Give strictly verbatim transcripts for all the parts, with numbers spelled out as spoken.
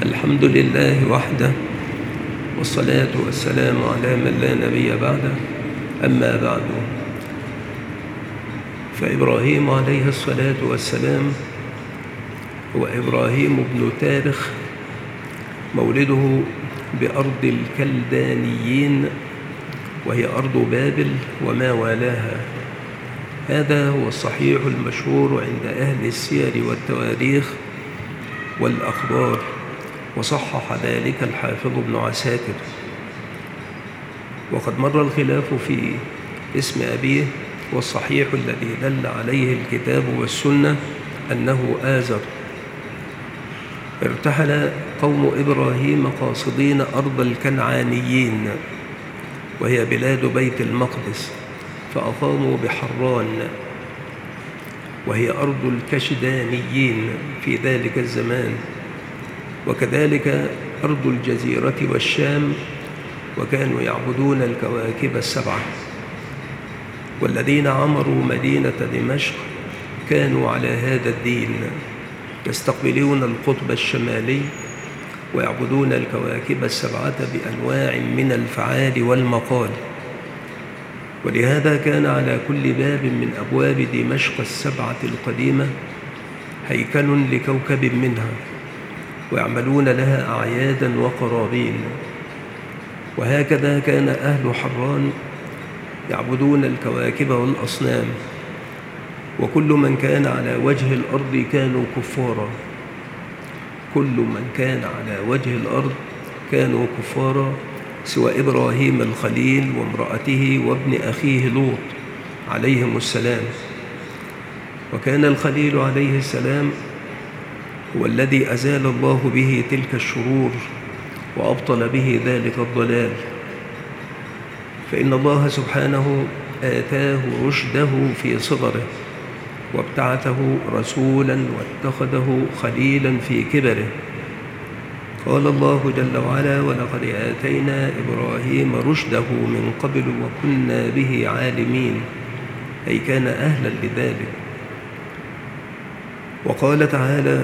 الحمد لله وحده، والصلاة والسلام على من لا نبي بعده. أما بعد، فإبراهيم عليه الصلاة والسلام هو إبراهيم بن تارخ، مولده بأرض الكلدانيين، وهي أرض بابل وما والاها. هذا هو الصحيح المشهور عند أهل السير والتواريخ والأخبار، وصحح ذلك الحافظ ابن عساكر. وقد مر الخلاف في اسم أبيه، والصحيح الذي دل عليه الكتاب والسنة أنه آزر. ارتحل قوم إبراهيم قاصدين أرض الكنعانيين، وهي بلاد بيت المقدس، فأقاموا بحران، وهي أرض الكشدانيين في ذلك الزمان، وكذلك أرض الجزيرة والشام، وكانوا يعبدون الكواكب السبعة. والذين عمروا مدينة دمشق كانوا على هذا الدين، يستقبلون القطب الشمالي ويعبدون الكواكب السبعة بأنواع من الفعال والمقال. ولهذا كان على كل باب من أبواب دمشق السبعة القديمة هيكل لكوكب منها، ويعملون لها أعيادا وقرابين. وهكذا كان أهل حران يعبدون الكواكب والأصنام، وكل من كان على وجه الأرض كانوا كفارا. كل من كان على وجه الأرض كانوا كفارا سوى إبراهيم الخليل وامرأته وابن أخيه لوط عليهم السلام. وكان الخليل عليه السلام هو الذي أزال الله به تلك الشرور وأبطل به ذلك الضلال، فإن الله سبحانه آتاه رشده في صغره، وابتعثه رسولا واتخذه خليلا في كبره. قال الله جل وعلا: ولقد آتينا إبراهيم رشده من قبل وكنا به عالمين، أي كان أهلا لذلك. وقال تعالى: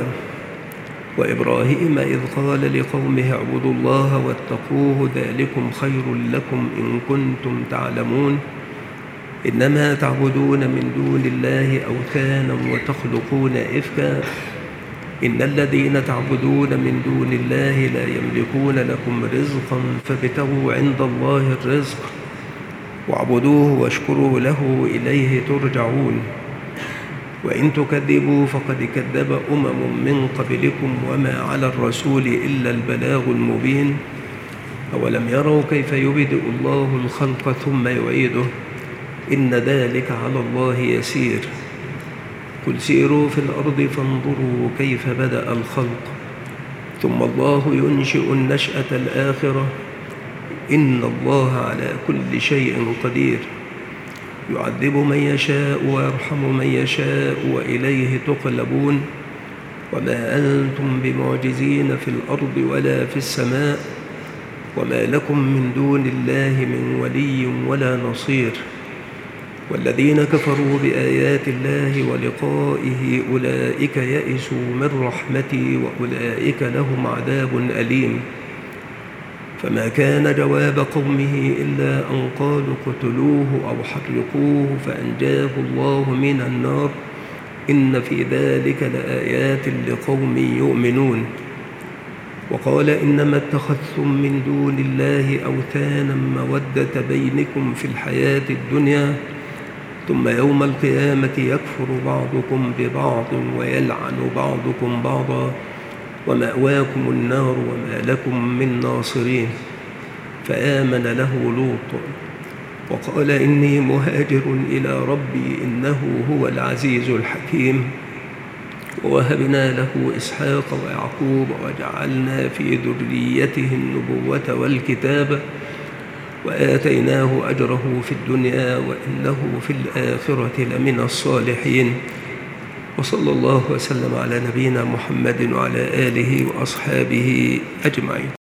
وإبراهيم إذ قال لقومه اعبدوا الله واتقوه ذلكم خير لكم إن كنتم تعلمون، إنما تعبدون من دون الله أوثانا وتخلقون إفكا، إن الذين تعبدون من دون الله لا يملكون لكم رزقا فابتغوا عند الله الرزق واعبدوه واشكروا له إليه ترجعون. وإن تكذبوا فقد كذب أمم من قبلكم وما على الرسول إلا البلاغ المبين. أولم يروا كيف يبدئ الله الخلق ثم يعيده، إن ذلك على الله يسير. قل سيروا في الأرض فانظروا كيف بدأ الخلق ثم الله ينشئ النشأة الآخرة، إن الله على كل شيء قدير. يعذب من يشاء ويرحم من يشاء وإليه تقلبون. وما أنتم بمعجزين في الأرض ولا في السماء، وما لكم من دون الله من ولي ولا نصير. والذين كفروا بآيات الله ولقائه أولئك يئسوا من رحمتي وأولئك لهم عذاب أليم. فما كان جواب قومه إلا أن قالوا اقتلوه أو حرقوه فأنجاه الله من النار، إن في ذلك لآيات لقوم يؤمنون. وقال: إنما اتخذتم من دون الله أوثانا مودة بينكم في الحياة الدنيا، ثم يوم القيامة يكفر بعضكم ببعض ويلعن بعضكم بعضا، ومأواكم النار وما لكم من ناصرين. فآمن له لوط وقال: إني مهاجر إلى ربي إنه هو العزيز الحكيم. ووهبنا له إسحاق ويعقوب وجعلنا في ذريته النبوة والكتاب، وآتيناه أجره في الدنيا وإنه في الآخرة لمن الصالحين. وصلى الله وسلم على نبينا محمد وعلى آله وأصحابه أجمعين.